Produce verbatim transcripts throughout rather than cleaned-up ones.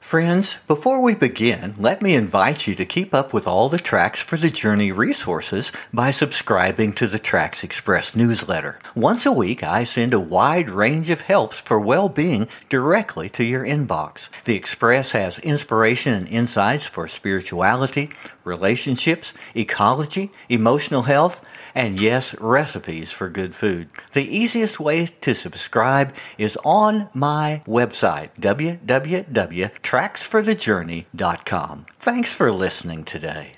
Friends, before we begin, let me invite you to keep up with all the Tracks for the Journey resources by subscribing to the Tracks Express newsletter. Once a week, I send a wide range of helps for well-being directly to your inbox. The Express has inspiration and insights for spirituality, relationships, ecology, emotional health, and yes, recipes for good food. The easiest way to subscribe is on my website, w w w dot tracks for the journey dot com. Thanks for listening today.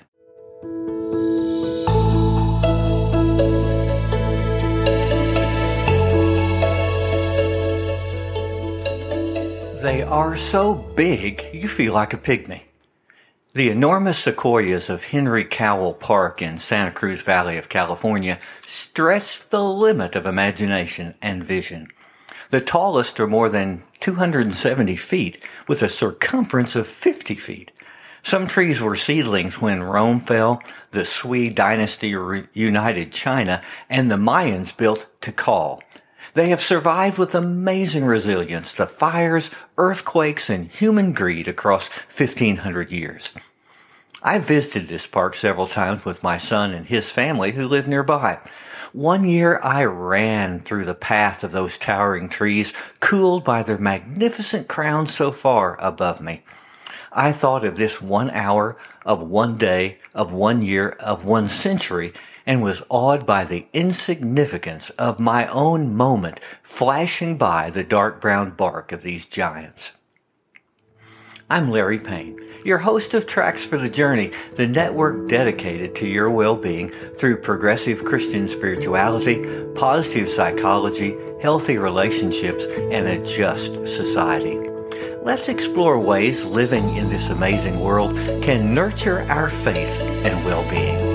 They are so big, you feel like a pygmy. The enormous sequoias of Henry Cowell Park in Santa Cruz Valley of California stretch the limit of imagination and vision. The tallest are more than two hundred seventy feet, with a circumference of fifty feet. Some trees were seedlings when Rome fell, the Sui dynasty reunited China, and the Mayans built Tikal. They have survived with amazing resilience to fires, earthquakes, and human greed across fifteen hundred years. I visited this park several times with my son and his family who live nearby. One year I ran through the path of those towering trees, cooled by their magnificent crowns so far above me. I thought of this one hour, of one day, of one year, of one century, and was awed by the insignificance of my own moment flashing by the dark brown bark of these giants. I'm Larry Payne, your host of Tracks for the Journey, the network dedicated to your well-being through progressive Christian spirituality, positive psychology, healthy relationships, and a just society. Let's explore ways living in this amazing world can nurture our faith and well-being.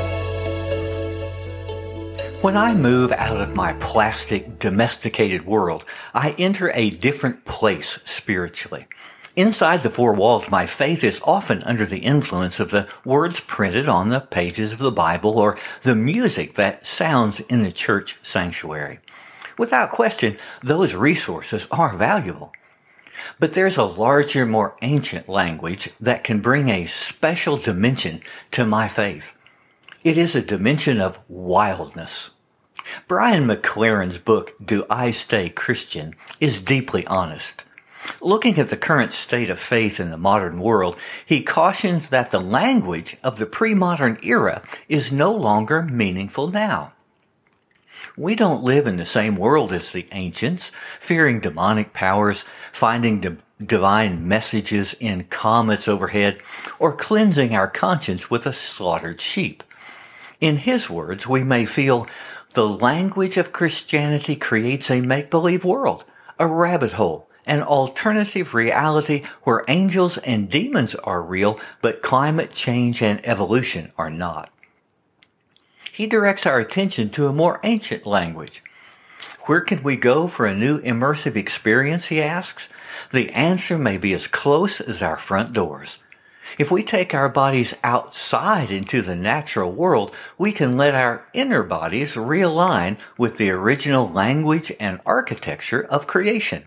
When I move out of my plastic, domesticated world, I enter a different place spiritually. Inside the four walls, my faith is often under the influence of the words printed on the pages of the Bible or the music that sounds in the church sanctuary. Without question, those resources are valuable. But there's a larger, more ancient language that can bring a special dimension to my faith. It is a dimension of wildness. Brian McLaren's book, Do I Stay Christian?, is deeply honest. Looking at the current state of faith in the modern world, he cautions that the language of the pre-modern era is no longer meaningful now. We don't live in the same world as the ancients, fearing demonic powers, finding di- divine messages in comets overhead, or cleansing our conscience with a slaughtered sheep. In his words, we may feel the language of Christianity creates a make-believe world, a rabbit hole, an alternative reality where angels and demons are real, but climate change and evolution are not. He directs our attention to a more ancient language. Where can we go for a new immersive experience, he asks? The answer may be as close as our front doors. If we take our bodies outside into the natural world, we can let our inner bodies realign with the original language and architecture of creation.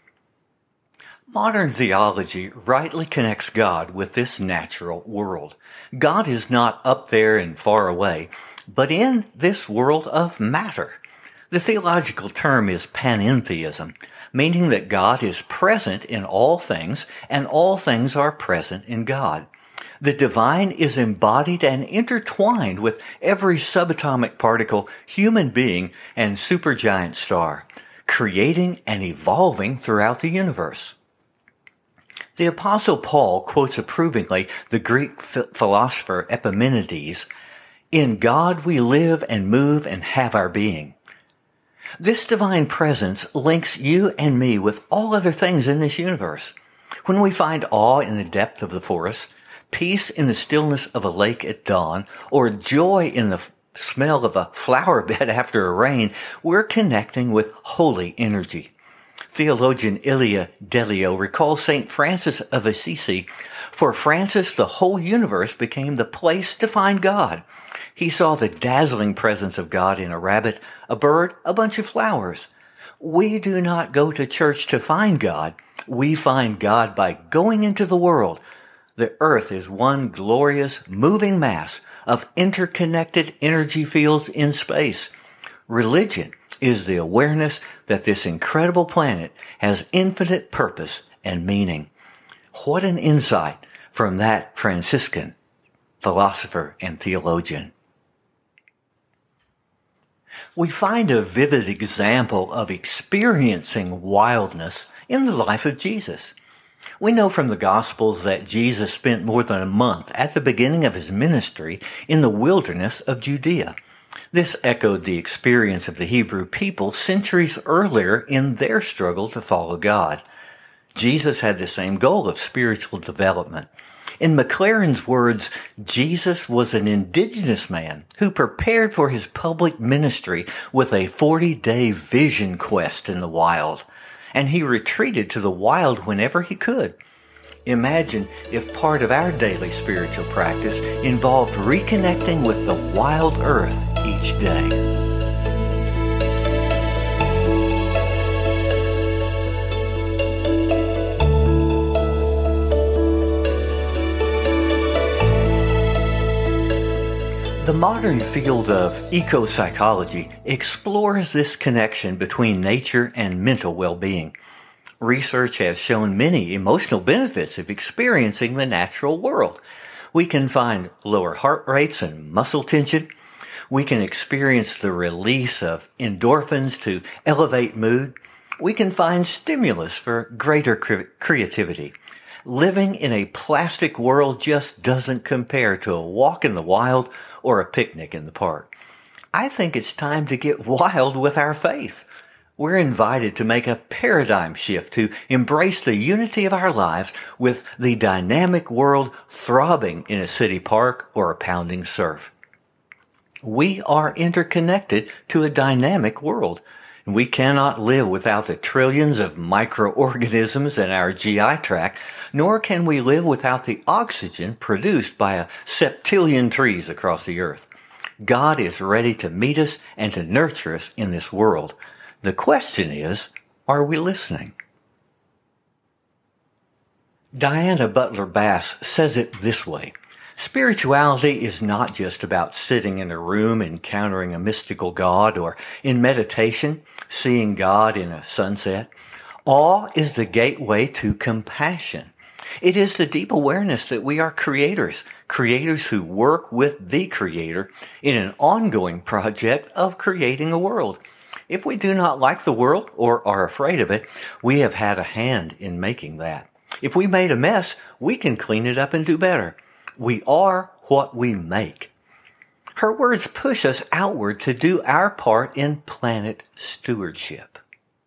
Modern theology rightly connects God with this natural world. God is not up there and far away, but in this world of matter. The theological term is panentheism, meaning that God is present in all things and all things are present in God. The divine is embodied and intertwined with every subatomic particle, human being, and supergiant star, creating and evolving throughout the universe. The Apostle Paul quotes approvingly the Greek philosopher Epimenides, "In God we live and move and have our being." This divine presence links you and me with all other things in this universe. When we find awe in the depth of the forest, peace in the stillness of a lake at dawn, or joy in the smell of a flower bed after a rain, we're connecting with holy energy. Theologian Ilia Delio recalls Saint Francis of Assisi, "For Francis, the whole universe became the place to find God. He saw the dazzling presence of God in a rabbit, a bird, a bunch of flowers. We do not go to church to find God. We find God by going into the world. The earth is one glorious, moving mass of interconnected energy fields in space. Religion is the awareness that this incredible planet has infinite purpose and meaning. What an insight from that Franciscan philosopher and theologian. We find a vivid example of experiencing wildness in the life of Jesus. We know from the Gospels that Jesus spent more than a month at the beginning of his ministry in the wilderness of Judea. This echoed the experience of the Hebrew people centuries earlier in their struggle to follow God. Jesus had the same goal of spiritual development. In McLaren's words, Jesus was an indigenous man who prepared for his public ministry with a forty-day vision quest in the wild, and he retreated to the wild whenever he could. Imagine if part of our daily spiritual practice involved reconnecting with the wild earth each day. The modern field of eco-psychology explores this connection between nature and mental well-being. Research has shown many emotional benefits of experiencing the natural world. We can find lower heart rates and muscle tension. We can experience the release of endorphins to elevate mood. We can find stimulus for greater cre- creativity. Living in a plastic world just doesn't compare to a walk in the wild or a picnic in the park. I think it's time to get wild with our faith. We're invited to make a paradigm shift to embrace the unity of our lives with the dynamic world throbbing in a city park or a pounding surf. We are interconnected to a dynamic world. We cannot live without the trillions of microorganisms in our G I tract, nor can we live without the oxygen produced by a septillion trees across the earth. God is ready to meet us and to nurture us in this world. The question is, are we listening? Diana Butler Bass says it this way: spirituality is not just about sitting in a room encountering a mystical God, or in meditation seeing God in a sunset. Awe is the gateway to compassion. It is the deep awareness that we are creators, creators who work with the Creator in an ongoing project of creating a world. If we do not like the world or are afraid of it, we have had a hand in making that. If we made a mess, we can clean it up and do better. We are what we make. Her words push us outward to do our part in planet stewardship.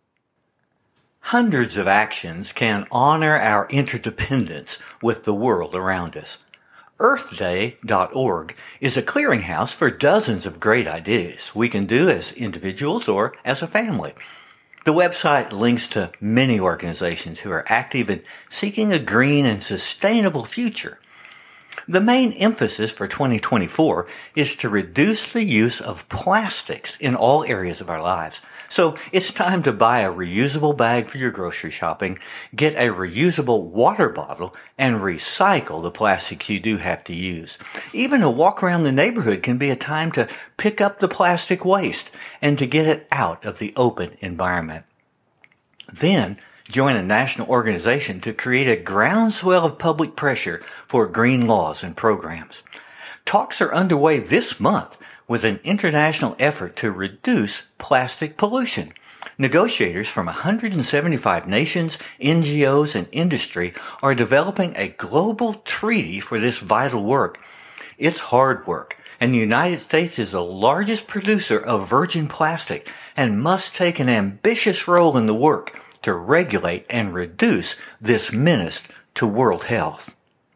Hundreds of actions can honor our interdependence with the world around us. Earth Day dot org is a clearinghouse for dozens of great ideas we can do as individuals or as a family. The website links to many organizations who are active in seeking a green and sustainable future. The main emphasis for twenty twenty-four is to reduce the use of plastics in all areas of our lives. So it's time to buy a reusable bag for your grocery shopping, get a reusable water bottle, and recycle the plastic you do have to use. Even a walk around the neighborhood can be a time to pick up the plastic waste and to get it out of the open environment. Then, join a national organization to create a groundswell of public pressure for green laws and programs. Talks are underway this month with an international effort to reduce plastic pollution. Negotiators from one hundred seventy-five nations, N G Os, and industry are developing a global treaty for this vital work. It's hard work, and the United States is the largest producer of virgin plastic and must take an ambitious role in the work to regulate and reduce this menace to world health.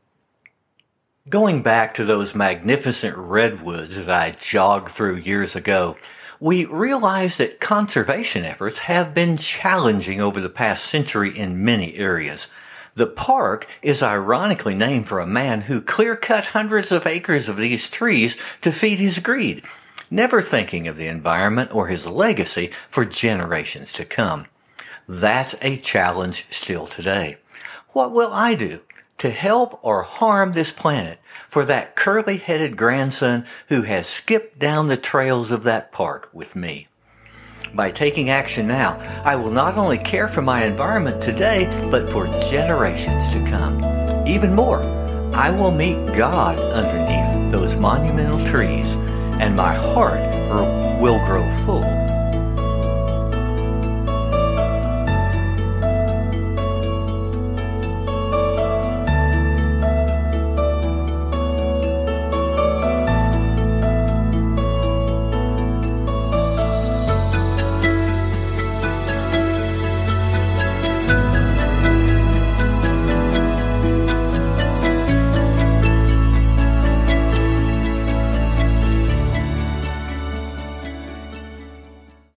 Going back to those magnificent redwoods that I jogged through years ago, we realize that conservation efforts have been challenging over the past century in many areas. The park is ironically named for a man who clear-cut hundreds of acres of these trees to feed his greed, never thinking of the environment or his legacy for generations to come. That's a challenge still today. What will I do to help or harm this planet for that curly-headed grandson who has skipped down the trails of that park with me? By taking action now, I will not only care for my environment today, but for generations to come. Even more, I will meet God underneath those monumental trees, and my heart will grow full